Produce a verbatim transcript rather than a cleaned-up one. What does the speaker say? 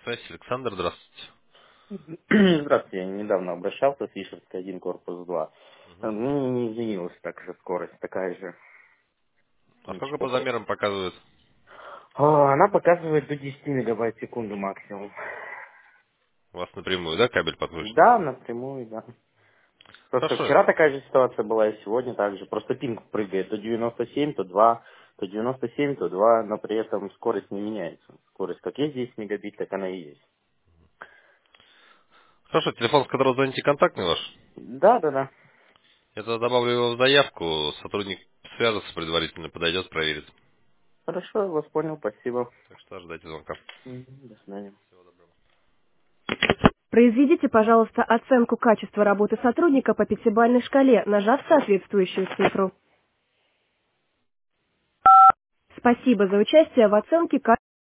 Связь, Александр, здравствуйте. Здравствуйте, я недавно обращался с Вишерской один, корпус два. Мгм. Ну, не изменилась так же скорость, такая же. А сколько Ничего. по замерам показывает? А, Она показывает до десяти мегабайт в секунду максимум. У вас напрямую, да, кабель подключен? Да, напрямую, да. Просто Хорошо. вчера такая же ситуация была, и сегодня также. Просто пинг прыгает то девяносто семь, то два, то девяносто семь, то два, но при этом скорость не меняется. Скорость как есть десять мегабит, так она и есть. Хорошо, телефон, с которого звоните, контактный ваш? Да, да, да. Я тогда добавлю его в заявку, сотрудник свяжется предварительно, подойдет, проверит. Хорошо, я вас понял, спасибо. Так что ожидайте звонка. Мгм, до свидания. Произведите, пожалуйста, оценку качества работы сотрудника по пятибалльной шкале, нажав соответствующую цифру. Спасибо за участие в оценке качества.